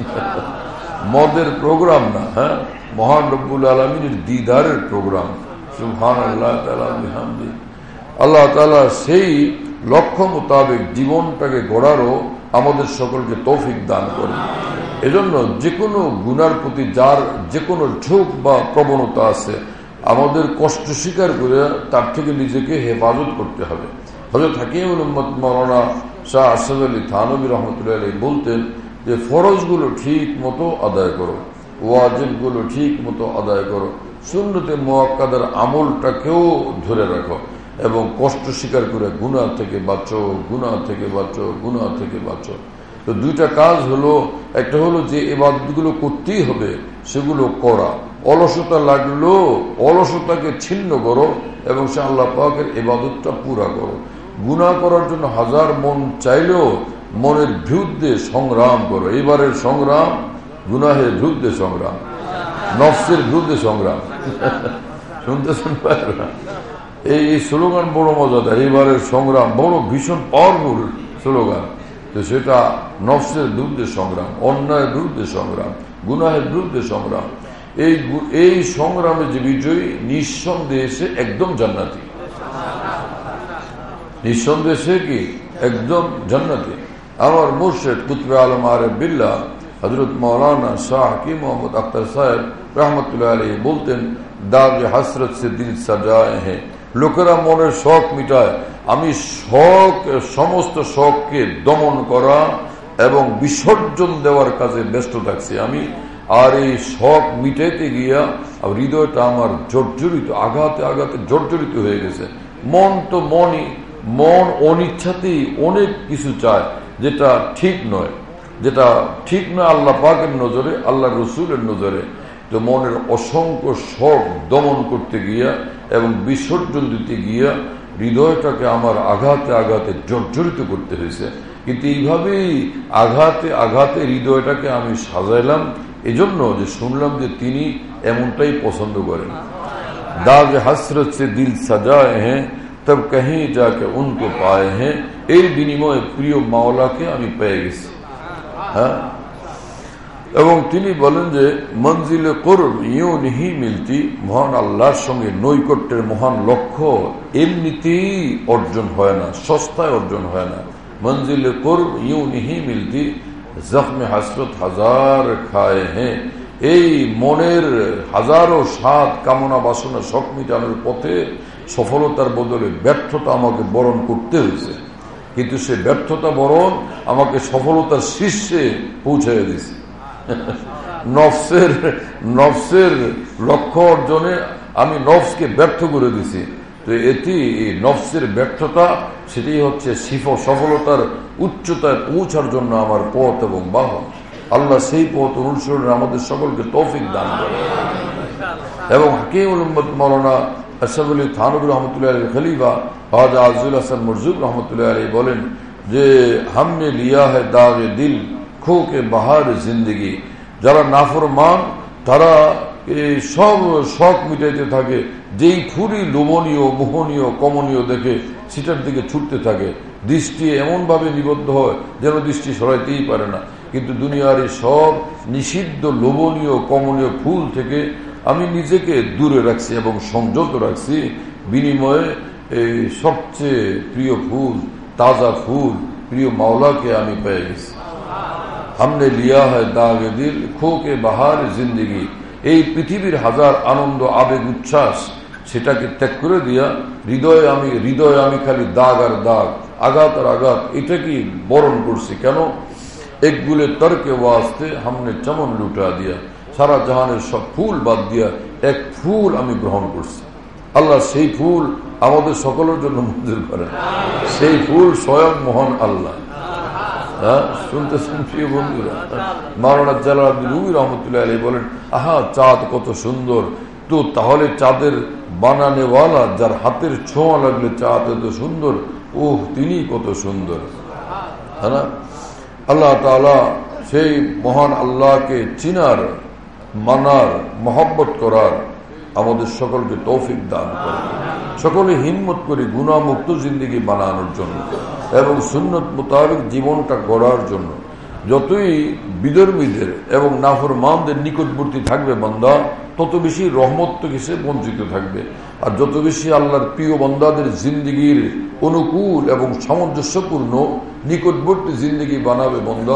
মদের প্রোগ্রাম না, হ্যাঁ মহান রব্বুল আলামিনের দিদারের প্রোগ্রাম। সুবহানাল্লাহ তাআলা বিহামদি। আল্লাহ তাআলা সেই লক্ষ্য মোতাবেক জীবনটাকে গড়ারও আমাদের সকলকে তৌফিক দান করেন। এজন্য যে কোনো গুনার প্রতি যার যে কোনো ঝোঁক বা প্রবণতা আছে, আমাদের কষ্ট স্বীকার করে তার থেকে নিজেকে হেফাজত করতে হবে। হযরত হাকিমুল উম্মত মাওলানা শাহ আশরাফ আলী থানভী রহমতুল্লাহ আলাইহি বলতেন যে ফরজগুলো ঠিক মতো আদায় করো, ওয়াজিবগুলো ঠিক মতো আদায় করো, সুন্নতে মুআক্কাদার আমলটাকেও ধরে রাখো এবং কষ্ট স্বীকার করে গুনাহ থেকে বাঁচো, গুনাহ থেকে বাঁচো, গুনাহ থেকে বাঁচো। তো দুইটা কাজ হলো, একটা হলো যে ইবাদতগুলো করতেই হবে সেগুলো করা, অলসতা লাগলো অলসতাকে ছিন্ন করো এবং সে আল্লাহ পাকের ইবাদতটা পুরা করো। গুনাহ করার জন্য হাজার মন চাইলেও মনের বিরুদ্ধে সংগ্রাম করো। এবারের সংগ্রাম গুনাহের বিরুদ্ধে সংগ্রাম, নফসের বিরুদ্ধে সংগ্রাম। শুনতেছেন এই স্লোগান বড় মজাদার, এবারের সংগ্রাম বড় ভীষণ পাওয়ারফুল স্লোগান। তো সেটা নফসের বিরুদ্ধে সংগ্রাম, অন্যায়ের বিরুদ্ধে সংগ্রাম, গুনাহের বিরুদ্ধে সংগ্রাম। এই এই সংগ্রামে যে বিজয়ী নিঃসন্দেহে সে একদম জান্নাতি, নিঃসন্দেহে সে কি একদম জান্নাতি। আমার মুর্শিদ কুতবে আলম আরিফ বিল্লাহ হযরত মাওলানা শাহ হাকিম মোহাম্মদ আখতার সাহেব রহমতুল্লাহ আলাইহি বলতেন, দাগে হাসরত সে দিল সাজায়ে হ্যাঁ, লোকেরা মনের শখ মিটায়, আমি শখ সমস্ত শখকে দমন করা এবং বিসর্জন দেওয়ার কাজে ব্যস্ত থাকছি আমি। আর এই শখ মিটাইতে গিয়া হৃদয়টা আমার জর্জরিত, আঘাতে আঘাতে জর্জরিত হয়ে গেছে। মন তো মনই, মন অনিচ্ছাতেই অনেক কিছু চায় যেটা ঠিক নয়, যেটা ঠিক নয় আল্লাহ পাকের নজরে, আল্লাহ রসুলের নজরে। তো মনের অসংখ্য শখ দমন করতে গিয়া এবং বিসর্জন দিতে গিয়া হৃদয়টাকে আমার আঘাতে আঘাতে জর্জরিত করতে হয়েছে। কিন্তু এইভাবেই আঘাতে আঘাতে হৃদয়টাকে আমি সাজাইলাম এজন্য যে শুনলাম যে তিনি এমনটাই পছন্দ করেন। দাগ হাসরত সে দিল সাজায়ে হ্যাঁ তব কहीं যাকে উनको পায়ে হ্যাঁ, এর বিনিময়ে প্রিয় মাওলাকে আমি পেয়ে গেছি। হ্যাঁ, এবং তিনি বলেন যে মঞ্জিলে কুরব ইউ নেহি মিলতি, মহান আল্লাহর সঙ্গে নৈকট্যের মহান লক্ষ্য এমনিতেই অর্জন হয় না, সস্তায় অর্জন হয় না। মঞ্জিলে কুরব ইউ নেহি মিলতি, জখমে হাসরত হাজার খায়ে হ্যাঁ, এই মনের হাজারো স্বাদ কামনা বাসনা শখ মিটানোর পথে সফলতার বদলে ব্যর্থতা আমাকে বরণ করতে হয়েছে। কিন্তু সে ব্যর্থতা বরণ আমাকে সফলতার শীর্ষে পৌঁছাইয়া দিয়েছে। নফসের নফসের লক্ষ্য অর্জনে আমি নফসকে ব্যর্থ করে দিছি। তো এটি নফসের ব্যর্থতা, সেটাই হচ্ছে সফলতার উচ্চতায় পৌঁছার জন্য আমার পথ এবং বাহন। আল্লাহ সেই পথ অনুসরণে আমাদের সকলকে তৌফিক দান করে। এবং হাকিমুল উম্মত মাওলানা আশরাফ আলী থানভী রহমতুল্লাহ আলাইহি খলিফা খাজা আজজুল হাসান মুরজুক রহমতুল্লাহ আলাইহি বলেন যে হামনে লিয়া है दाग दिल खो के बहार जिंदगी, যারা নাফরমান তারা এই সব শখ মিটাইতে থাকে, যেই ফুলই লোভনীয় মোহনীয় কমনীয় দেখে সেটার দিকে ছুটতে থাকে, দৃষ্টি এমন ভাবে নিবদ্ধ হয় যেন দৃষ্টি সরাইতেই পারে না। কিন্তু দুনিয়ার এই সব নিষিদ্ধ লোভনীয় কমনীয় ফুল থেকে আমি নিজেকে দূরে রাখছি এবং সংযত রাখছি। বিনিময়ে এই সবচেয়ে প্রিয় ফুল, তাজা ফুল, প্রিয় মাওলাকে আমি পেয়ে গেছি। हमने लिया है दागे दिल खो के बहार जिंदगी। এই পৃথিবীর হাজার আনন্দ আবেগ উচ্ছ্বাস সেটাকে ত্যাগ করে দিয়া হৃদয়ে আমি হৃদয়ে আমি খালি দাগ আর দাগ, আঘাত আর আঘাত এটাকে বরণ করছি। কেন? এক গুলে তর্কে ওয়াস্তে हमने চমন লুটা দিয়া, সারা জাহানের সব ফুল বাদ দিয়া এক ফুল আমি গ্রহণ করছি। আল্লাহ সেই ফুল আমাদের সকলের জন্য মঞ্জুর করেন। সেই ফুল স্বয়ং মহান আল্লাহ। হ্যাঁ, শুনতেছেন প্রিয় বন্ধুরা? মাওলানা জালালউদ্দিন রুমি রহমতুল্লাহ আলাইহি বলেন, আহা চাঁদ কত সুন্দর। তো তাহলে চাঁদের বানানেওয়ালা, যার হাতের ছোঁয়া লাগলে চাঁদ এত সুন্দর, ওহ তিনি কত সুন্দর। হ্যাঁ না? আল্লাহ তাআলা সেই মহান আল্লাহকে চিনার, মানার, মহব্বত করার আমাদের সকলকে তৌফিক দান করে। সকলে হিম্মত করে গুনাহমুক্ত জিন্দেগি বানানোর জন্য এবং সুন্নত মোতাবেক জীবনটা গড়ার জন্য। যতই বিধর্মীদের এবং নাফরমানদের নিকটবর্তী থাকবে বান্দা, তত বেশি রহমত থেকে সে বঞ্চিত থাকবে। আর যত বেশি আল্লাহর প্রিয় বান্দাদের জিন্দেগির অনুকূল এবং সামঞ্জস্যপূর্ণ নিকটবর্তী জিন্দেগি বানাবে বান্দা,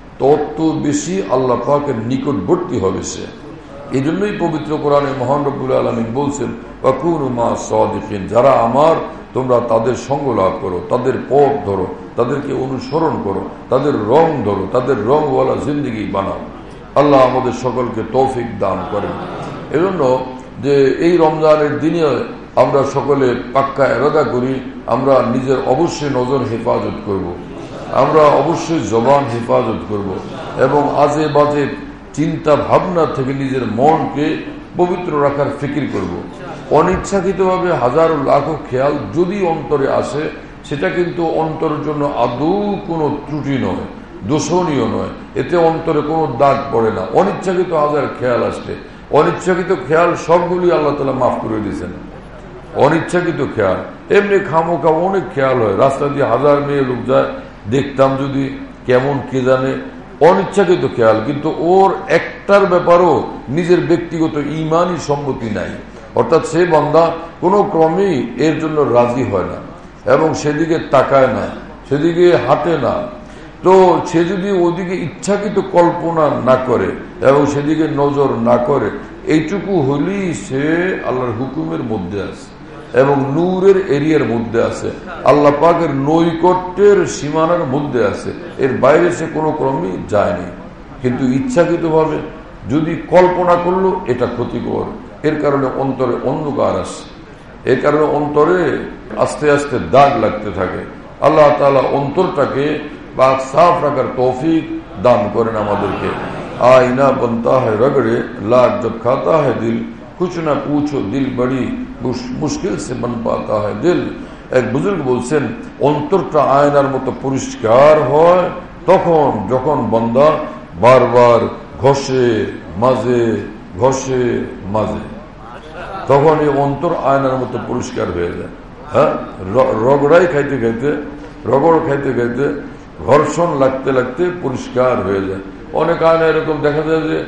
তত বেশি আল্লাহ পাকের নিকটবর্তী হবে সে। এই জন্যই পবিত্র কোরআনে মহান রব্বুল আলামিন বলছেন, ওয়াকুনু মা সাদিকিন, যারা আমার তোমরা তাদের সঙ্গ লাভ করো, তাদের পথ ধরো, তাদেরকে অনুসরণ করো, তাদের রং ধরো, তাদের রংওয়ালা জিন্দেগি বানাও। আল্লাহ আমাদের সকলকে তৌফিক দান করেন। এজন্য যে এই রমজানের দিনে আমরা সকলে পাক্কা ইরাদা করি, আমরা নিজের অবশ্যই নজর হেফাজত করব, আমরা অবশ্যই জবান হেফাজত করব এবং আজে বাজে চিন্তা ভাবনা থেকে নিজের মনকে পবিত্র রাখার ফিকির করব। অনিচ্ছাকৃতভাবে হাজারো লাখো খেয়াল যদি অন্তরে আসে, সেটা কিন্তু অন্তরের জন্য আদৌ কোনো ত্রুটি নয়, দোষণীয় নয়, এতে অন্তরে কোনো দাগ পড়ে না। অনিচ্ছাকৃত হাজার খেয়াল আসলে, অনিচ্ছাকৃত খেয়াল সবগুলি আল্লাহ তাআলা মাফ করে দিয়েছেন। অনিচ্ছাকৃত খেয়াল এমনি খামোখা অনেক খেয়াল হয়, রাস্তা দিয়ে হাজার মেয়ে লোক যায়, দেখতাম যদি কেমন কে জানে, অনিচ্ছাকৃত খেয়াল। কিন্তু ওর একটার ব্যাপারও নিজের ব্যক্তিগত ঈমানি সম্মতি নাই, অর্থাৎ সে বান্দা কোনো ক্রমেই এর জন্য রাজি হয় না এবং সেদিকে তাকায় না, সেদিকে হাঁটে না। তো সে যদি ওদিকে ইচ্ছাকৃত কল্পনা না করে এবং সেদিকে নজর না করে, এইটুকু হলেই সে আল্লাহর হুকুমের মধ্যে আছে এবং নূরের এরিয়ার মধ্যে আছে, আল্লাহ পাকের নৈকট্যের সীমানার মধ্যে আছে। এর বাইরে সে কোনো ক্রমেই যায়নি। কিন্তু ইচ্ছাকৃতভাবে যদি কল্পনা করলো, এটা ক্ষতিকর। এর কারণে অন্তরে অন্ধকার আসে, এর কারণে অন্তরে আস্তে আস্তে দাগ লাগতে থাকে। আল্লাহ তাআলা অন্তরটাকে বা সাফ রাখার তৌফিক দান করেন আমাদেরকে। আয়না বনতা है रगड़े लाख जब खाता है दिल कुछ ना पूछो दिल बड़ी मुश्किल से बन पाता है दिल। এক বুজুর্গ বলছেন, অন্তরটা আয়নার মতো পরিষ্কার হয় তখন যখন বান্দা বারবার ঘষে মাঝে ঘষে মাঝে, তখন এই অন্তর আয়নার মতো পরিষ্কার হয়ে যায়। হ্যাঁ, রগড়াই খাইতে খাইতে রগড় খাইতে খাইতে ঘর্ষণ লাগতে লাগতে পরিষ্কার হয়ে যায়। অনেক আয়না এরকম দেখা যায় যে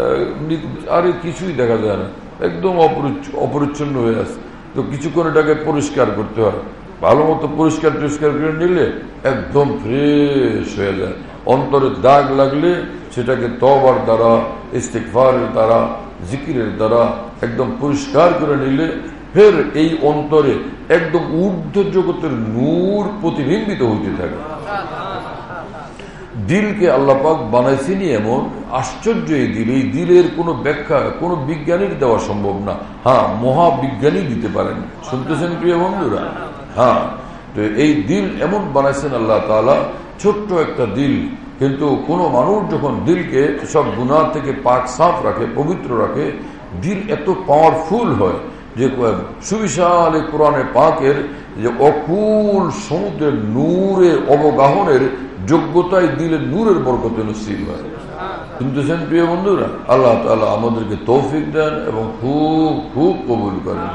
আরে কিছুই দেখা যায় না, একদম অপরিচ্ছন্ন হয়ে আছে। তো কিছুক্ষণ এটাকে পরিষ্কার করতে হয়, ভালো মতো পরিষ্কার টরিষ্কার করে নিলে একদম ফ্রেশ হয়ে যায়। অন্তরে দাগ লাগলে সেটাকে তওবার দ্বারা, ইস্তিগফারের দ্বারা, জিকিরের দ্বারা একদম পরিষ্কার করে নিলে ফের এই অন্তরে একদম ঊর্ধ্ব জগতের নূর প্রতিবিম্বিত হইতে থাকে। দিলকে আল্লাহ পাক বানাইছেনি এমন আশ্চর্য এই দিল। এই দিলের কোনো ব্যাখ্যা কোনো বিজ্ঞানীর দেওয়া সম্ভব না। হ্যাঁ, মহাবিজ্ঞানী দিতে পারেন। শুনতেছেন প্রিয় বন্ধুরা? হ্যাঁ, তো এই দিল এমন বানাইছেন আল্লাহ তাআলা, ছোট্ট একটা দিল, কিন্তু কোনো মানুষ যখন দিলকে সব গুনাহ থেকে পাক সাফ রাখে, পবিত্র রাখে, দিল এত পাওয়ারফুল হয় যে সুবিশাল কোরআনে পাকের যে অকুল সমুদ্রের নূরে অবগাহনের যোগ্যতায় দিলের নূরের বরকতে নসিব হয়। শুনতেছেন প্রিয় বন্ধুরা? আল্লাহ তাআলা আমাদেরকে তৌফিক দেন এবং খুব খুব কবুল করেন।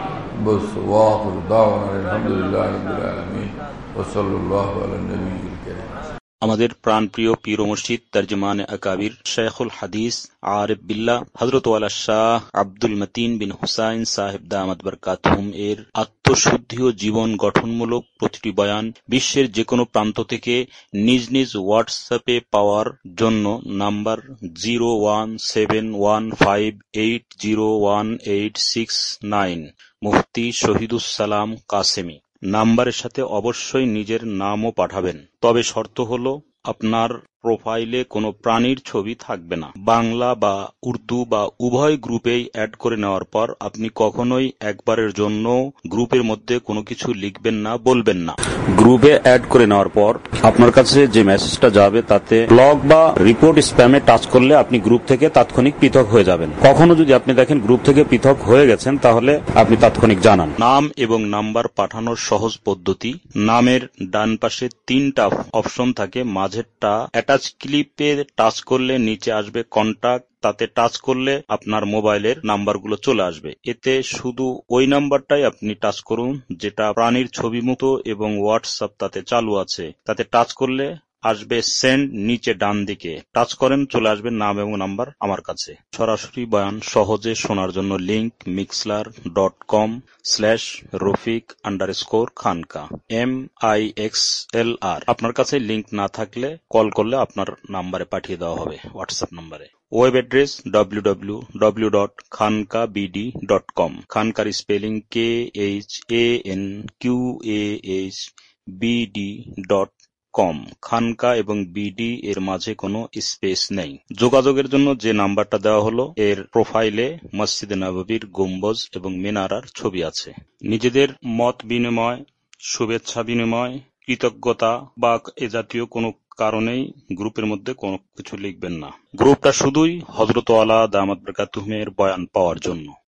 বস ওয়াকির দাওয়ানা আলহামদুলিল্লাহি রাব্বিল আলামিন ওয়া সাল্লাল্লাহু আলা নবিয়িল কারীম।
আমাদের প্রাণপ্রিয় পীর ও মুর্শিদ তর্জমানে আকাবির শেখুল হাদিস আরিফ বিল্লাহ হযরত ওয়ালা শাহ আব্দুল মতিন বিন হুসাইন সাহেব দামাত বরকাতুহুম এর আত্মশুদ্ধি ও জীবন গঠনমূলক প্রতিটি বয়ান বিশ্বের যে কোনো প্রান্ত থেকে নিজ নিজ হোয়াটসঅ্যাপে পাওয়ার জন্য number zero one seven one five eight zero one eight six nine Mufti Shahidussalam Kasemi নাম্বারের সাথে অবশ্যই নিজের নামও পাঠাবেন। তবে শর্ত হলো আপনার প্রোফাইলে কোনো প্রাণীর ছবি থাকবে না। বাংলা বা উর্দু বা উভয় গ্রুপেই অ্যাড করে নেওয়ার পর আপনি কখনোই একবারের জন্য গ্রুপের মধ্যে কোনো কিছু লিখবেন না, বলবেন না। গ্রুপে অ্যাড করে নেওয়ার পর আপনার কাছে যে মেসেজটা যাবে তাতে ব্লক বা রিপোর্ট স্প্যামে টাচ করলে আপনি গ্রুপ থেকে তাৎক্ষণিক পৃথক হয়ে যাবেন। কখনো যদি আপনি দেখেন গ্রুপ থেকে পৃথক হয়ে গেছেন তাহলে আপনি তাৎক্ষণিক জানান। নাম এবং নাম্বার পাঠানোর সহজ পদ্ধতি, নামের ডান পাশে তিনটা অপশন থাকে, মাঝেরটা অ্যাটাচ ক্লিপে টাচ করলে নিচে আসবে কন্টাক্ট, তাতে টাচ করলে আপনার মোবাইলের নাম্বারগুলো চলে আসবে। এতে শুধু ওই নাম্বারটাই আপনি টাচ করুন যেটা প্রাণীর ছবি মতো এবং হোয়াটসঅ্যাপ তাতে চালু আছে। তাতে টাচ করলে আসবে সেন্ড, নিচে ডান দিকে টাচ করেন চলে আসবে নাম এবং নাম্বার আমার কাছে। সরাসরি বয়ান সহজে শোনার জন্য link mixlr dot com slash Rafiq underscore Khanka M I X L R. আপনার কাছে লিংক না থাকলে কল করলে আপনার নাম্বারে পাঠিয়ে দেওয়া হবে, হোয়াটসঅ্যাপ নাম্বারে। Web address W W W dot Khanka BD dot com. খানকার spelling K H A N Q A H BD dot com. Khanka এবং বিডি এর মাঝে কোনো স্পেস নেই। যোগাযোগের জন্য যে নাম্বারটা দেওয়া হলো এর প্রোফাইলে মসজিদে নববীর গম্বুজ এবং মিনারার ছবি আছে। নিজেদের মত বিনিময়, শুভেচ্ছা বিনিময়, কৃতজ্ঞতা বা এ জাতীয় কোনো কারণেই গ্রুপের মধ্যে কোনো কিছু লিখবেন না। গ্রুপটা শুধুই হযরত ওয়ালা দামাত বরকাতুহুমের বয়ান পাওয়ার জন্য।